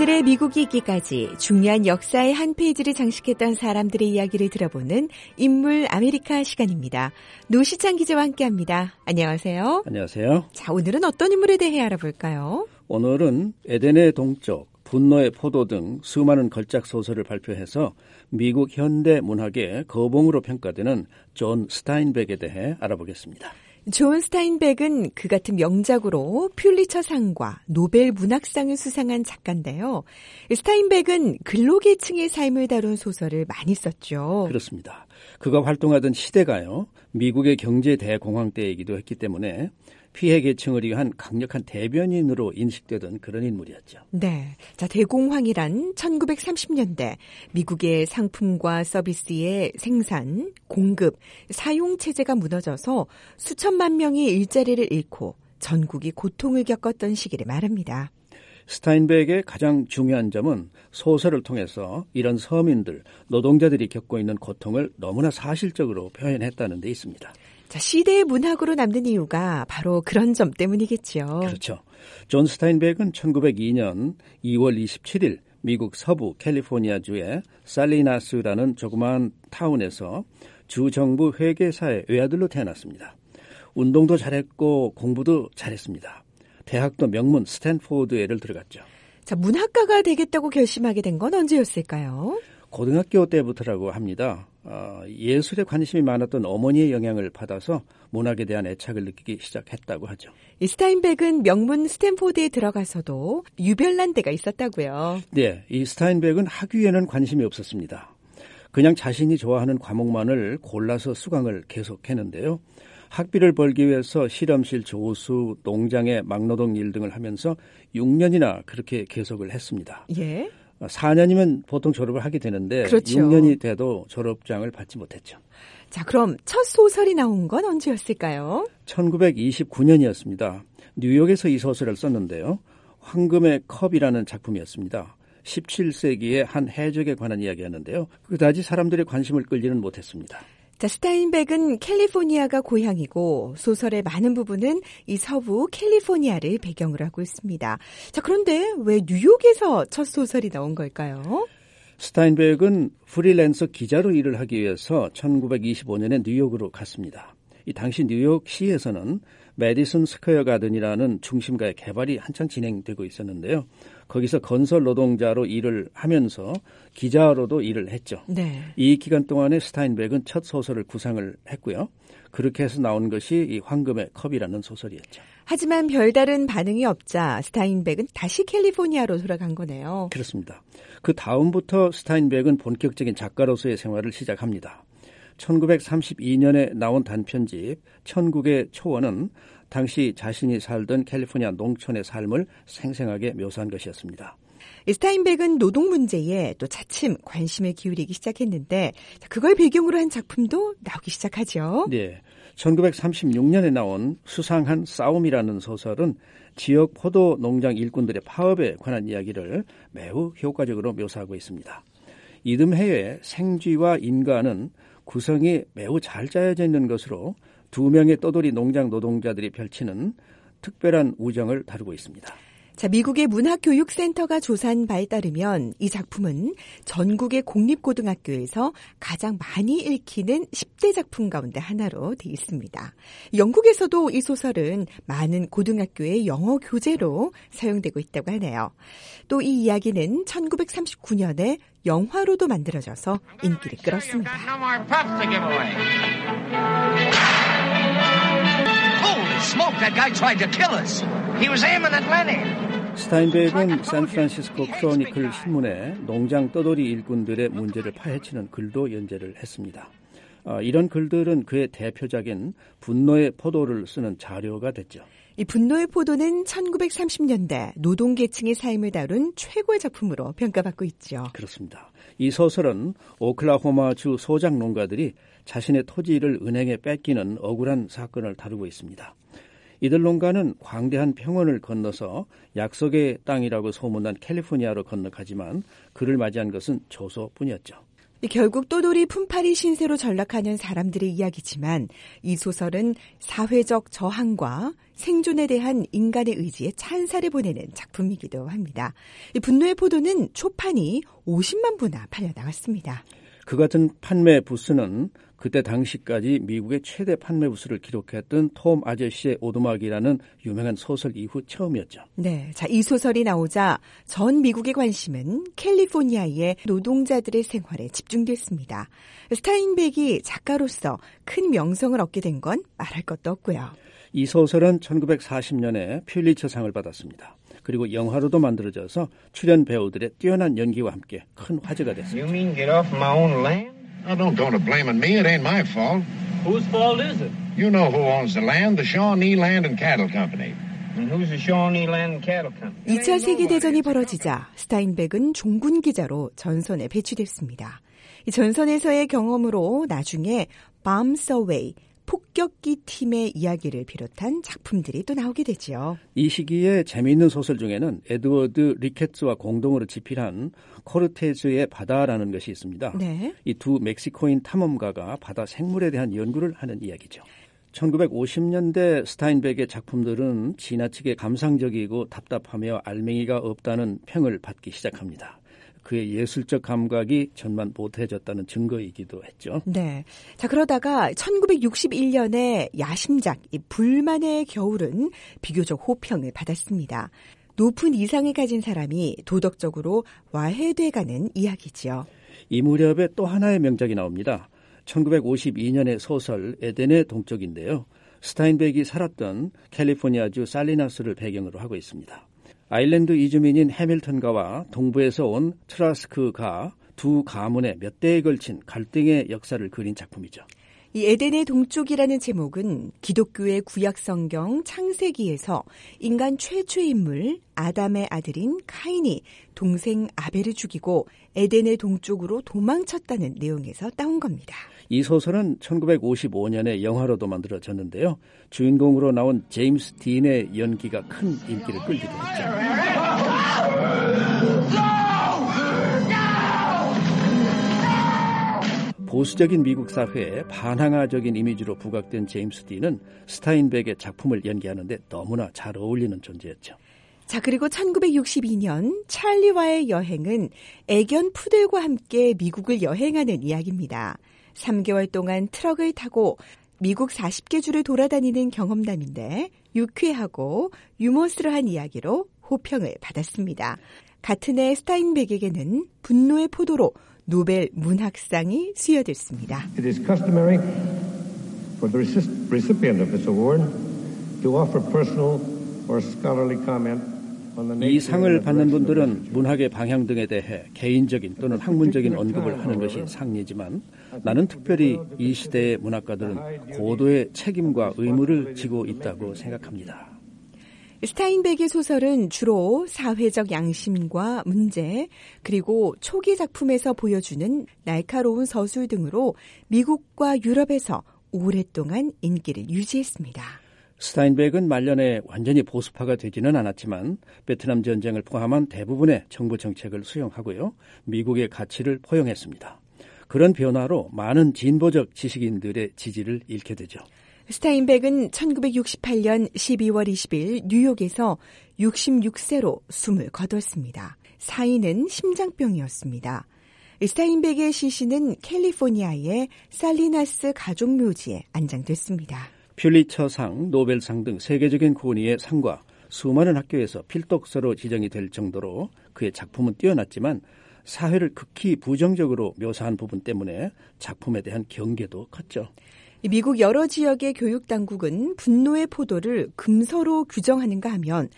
오늘의 미국이 있기까지 중요한 역사의 한 페이지를 장식했던 사람들의 이야기를 들어보는 인물 아메리카 시간입니다. 노시창 기자와 함께합니다. 안녕하세요. 안녕하세요. 자, 오늘은 어떤 인물에 대해 알아볼까요? 오늘은 에덴의 동쪽, 분노의 포도 등 수많은 걸작 소설을 발표해서 미국 현대 문학의 거봉으로 평가되는 존 스타인백에 대해 알아보겠습니다. 존 스타인백은 그 같은 명작으로 퓰리처상과 노벨 문학상을 수상한 작가인데요. 스타인백은 근로계층의 삶을 다룬 소설을 많이 썼죠. 그렇습니다. 그가 활동하던 시대가요, 미국의 경제 대공황 때이기도 했기 때문에 피해 계층을 위한 강력한 대변인으로 인식되던 그런 인물이었죠. 네. 자, 대공황이란 1930년대 미국의 상품과 서비스의 생산, 공급, 사용 체제가 무너져서 수천만 명이 일자리를 잃고 전국이 고통을 겪었던 시기를 말합니다. 스타인백의 가장 중요한 점은 소설을 통해서 이런 서민들, 노동자들이 겪고 있는 고통을 너무나 사실적으로 표현했다는 데 있습니다. 자, 시대의 문학으로 남는 이유가 바로 그런 점 때문이겠죠. 그렇죠. 존 스타인백은 1902년 2월 27일 미국 서부 캘리포니아주의 살리나스라는 조그마한 타운에서 주정부 회계사의 외아들로 태어났습니다. 운동도 잘했고 공부도 잘했습니다. 대학도 명문 스탠포드에를 들어갔죠. 자, 문학가가 되겠다고 결심하게 된 건 언제였을까요? 고등학교 때부터라고 합니다. 예술에 관심이 많았던 어머니의 영향을 받아서 문학에 대한 애착을 느끼기 시작했다고 하죠. 이 스타인백은 명문 스탠포드에 들어가서도 유별난 때가 있었다고요. 네, 이 스타인백은 학위에는 관심이 없었습니다. 그냥 자신이 좋아하는 과목만을 골라서 수강을 계속했는데요. 학비를 벌기 위해서 실험실 조수, 농장의 막노동 일 등을 하면서 6년이나 그렇게 계속을 했습니다. 예. 4년이면 보통 졸업을 하게 되는데 그렇죠. 6년이 돼도 졸업장을 받지 못했죠. 자, 그럼 첫 소설이 나온 건 언제였을까요? 1929년이었습니다. 뉴욕에서 이 소설을 썼는데요. 황금의 컵이라는 작품이었습니다. 17세기의 한 해적에 관한 이야기였는데요. 그다지 사람들의 관심을 끌지는 못했습니다. 자, 스타인백은 캘리포니아가 고향이고 소설의 많은 부분은 이 서부 캘리포니아를 배경으로 하고 있습니다. 자, 그런데 왜 뉴욕에서 첫 소설이 나온 걸까요? 스타인백은 프리랜서 기자로 일을 하기 위해서 1925년에 뉴욕으로 갔습니다. 이 당시 뉴욕시에서는 메디슨 스퀘어 가든이라는 중심가의 개발이 한창 진행되고 있었는데요. 거기서 건설 노동자로 일을 하면서 기자로도 일을 했죠. 네. 이 기간 동안에 스타인백은 첫 소설을 구상을 했고요. 그렇게 해서 나온 것이 이 황금의 컵이라는 소설이었죠. 하지만 별다른 반응이 없자 스타인백은 다시 캘리포니아로 돌아간 거네요. 그렇습니다. 그 다음부터 스타인백은 본격적인 작가로서의 생활을 시작합니다. 1932년에 나온 단편집 천국의 초원은 당시 자신이 살던 캘리포니아 농촌의 삶을 생생하게 묘사한 것이었습니다. 스타인백은 노동 문제에 또 차츰 관심을 기울이기 시작했는데 그걸 배경으로 한 작품도 나오기 시작하죠. 네, 1936년에 나온 수상한 싸움이라는 소설은 지역 포도 농장 일꾼들의 파업에 관한 이야기를 매우 효과적으로 묘사하고 있습니다. 이듬해에 생쥐와 인간은 구성이 매우 잘 짜여져 있는 것으로 두 명의 떠돌이 농장 노동자들이 펼치는 특별한 우정을 다루고 있습니다. 자, 미국의 문학교육센터가 조사한 바에 따르면 이 작품은 전국의 공립고등학교에서 가장 많이 읽히는 10대 작품 가운데 하나로 되어 있습니다. 영국에서도 이 소설은 많은 고등학교의 영어 교재로 사용되고 있다고 하네요. 또 이 이야기는 1939년에 영화로도 만들어져서 인기를 끌었습니다. 스타인백은 샌프란시스코 크로니클 신문에 농장 떠돌이 일꾼들의 문제를 파헤치는 글도 연재를 했습니다. 이런 글들은 그의 대표작인 분노의 포도를 쓰는 자료가 됐죠. 이 분노의 포도는 1930년대 노동계층의 삶을 다룬 최고의 작품으로 평가받고 있죠. 그렇습니다. 이 소설은 오클라호마주 소작 농가들이 자신의 토지를 은행에 뺏기는 억울한 사건을 다루고 있습니다. 이들 농가는 광대한 평원을 건너서 약속의 땅이라고 소문난 캘리포니아로 건너가지만 그를 맞이한 것은 조소뿐이었죠. 결국 또돌이 품팔이 신세로 전락하는 사람들의 이야기지만 이 소설은 사회적 저항과 생존에 대한 인간의 의지에 찬사를 보내는 작품이기도 합니다. 이 분노의 포도는 초판이 50만 부나 팔려 나갔습니다. 그 같은 판매 부수는 그때 당시까지 미국의 최대 판매 부수를 기록했던 톰 아저씨의 오두막이라는 유명한 소설 이후 처음이었죠. 네, 자, 이 소설이 나오자 전 미국의 관심은 캘리포니아의 노동자들의 생활에 집중됐습니다. 스타인백이 작가로서 큰 명성을 얻게 된 건 말할 것도 없고요. 이 소설은 1940년에 퓰리처상을 받았습니다. 그리고 영화로도 만들어져서 출연 배우들의 뛰어난 연기와 함께 큰 화제가 됐습니다. You mean get off my own land? Oh, don't go to blaming me. It ain't my fault. Whose fault is it? You know who owns the land, the Shawnee Land and Cattle Company. And who's the Shawnee Land and Cattle Company? 2차 세계대전이 벌어지자 스타인백은 종군 기자로 전선에 배치됐습니다. 이 전선에서의 경험으로 나중에 Bomb Survey, 폭격기 팀의 이야기를 비롯한 작품들이 또 나오게 되죠. 이 시기에 재미있는 소설 중에는 에드워드 리케츠와 공동으로 집필한 코르테즈의 바다라는 것이 있습니다. 네. 이 두 멕시코인 탐험가가 바다 생물에 대한 연구를 하는 이야기죠. 1950년대 스타인백의 작품들은 지나치게 감상적이고 답답하며 알맹이가 없다는 평을 받기 시작합니다. 그의 예술적 감각이 전만 못해졌다는 증거이기도 했죠. 네. 자, 그러다가 1961년에 야심작 이 불만의 겨울은 비교적 호평을 받았습니다. 높은 이상을 가진 사람이 도덕적으로 와해돼가는 이야기지요. 이 무렵에 또 하나의 명작이 나옵니다. 1952년의 소설 에덴의 동쪽인데요. 스타인백이 살았던 캘리포니아주 살리나스를 배경으로 하고 있습니다. 아일랜드 이주민인 해밀턴가와 동부에서 온 트라스크가 두 가문의 몇 대에 걸친 갈등의 역사를 그린 작품이죠. 이 에덴의 동쪽이라는 제목은 기독교의 구약성경 창세기에서 인간 최초의 인물 아담의 아들인 카인이 동생 아벨을 죽이고 에덴의 동쪽으로 도망쳤다는 내용에서 따온 겁니다. 이 소설은 1955년에 영화로도 만들어졌는데요. 주인공으로 나온 제임스 딘의 연기가 큰 인기를 끌기도 했죠. 보수적인 미국 사회에 반항아적인 이미지로 부각된 제임스 딘은 스타인백의 작품을 연기하는데 너무나 잘 어울리는 존재였죠. 자, 그리고 1962년 찰리와의 여행은 애견 푸들과 함께 미국을 여행하는 이야기입니다. 3개월 동안 트럭을 타고 미국 40개 주를 돌아다니는 경험담인데 유쾌하고 유머스러한 이야기로 호평을 받았습니다. 같은 해 스타인백에게는 분노의 포도로 노벨 문학상이 수여됐습니다. It is customary for the recipient of this award to offer personal or scholarly comment. 이 상을 받는 분들은 문학의 방향 등에 대해 개인적인 또는 학문적인 언급을 하는 것이 상례지만 나는 특별히 이 시대의 문학가들은 고도의 책임과 의무를 지고 있다고 생각합니다. 스타인백의 소설은 주로 사회적 양심과 문제, 그리고 초기 작품에서 보여주는 날카로운 서술 등으로 미국과 유럽에서 오랫동안 인기를 유지했습니다. 스타인백은 말년에 완전히 보수파가 되지는 않았지만 베트남 전쟁을 포함한 대부분의 정부 정책을 수용하고요. 미국의 가치를 포용했습니다. 그런 변화로 많은 진보적 지식인들의 지지를 잃게 되죠. 스타인백은 1968년 12월 20일 뉴욕에서 66세로 숨을 거뒀습니다. 사인은 심장병이었습니다. 스타인백의 시신은 캘리포니아의 살리나스 가족묘지에 안장됐습니다. 퓰리처상, 노벨상 등 세계적인 권위의 상과 수많은 학교에서 필독서로 지정이 될 정도로 그의 작품은 뛰어났지만 사회를 극히 부정적으로 묘사한 부분 때문에 작품에 대한 경계도 컸죠. 미국 여러 지역의 교육당국은 분노의 포도를 금서로 규정하는가 하면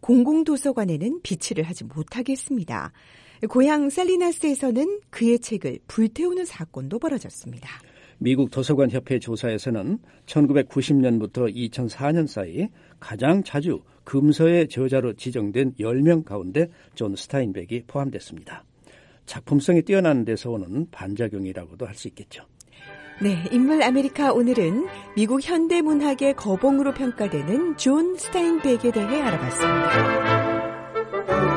공공도서관에는 비치를 하지 못하게 했습니다. 고향 살리나스에서는 그의 책을 불태우는 사건도 벌어졌습니다. 미국 도서관협회 조사에서는 1990년부터 2004년 사이 가장 자주 금서의 저자로 지정된 10명 가운데 존 스타인백이 포함됐습니다. 작품성이 뛰어난 데서 오는 반작용이라고도 할 수 있겠죠. 네, 인물 아메리카 오늘은 미국 현대문학의 거봉으로 평가되는 존 스타인백에 대해 알아봤습니다.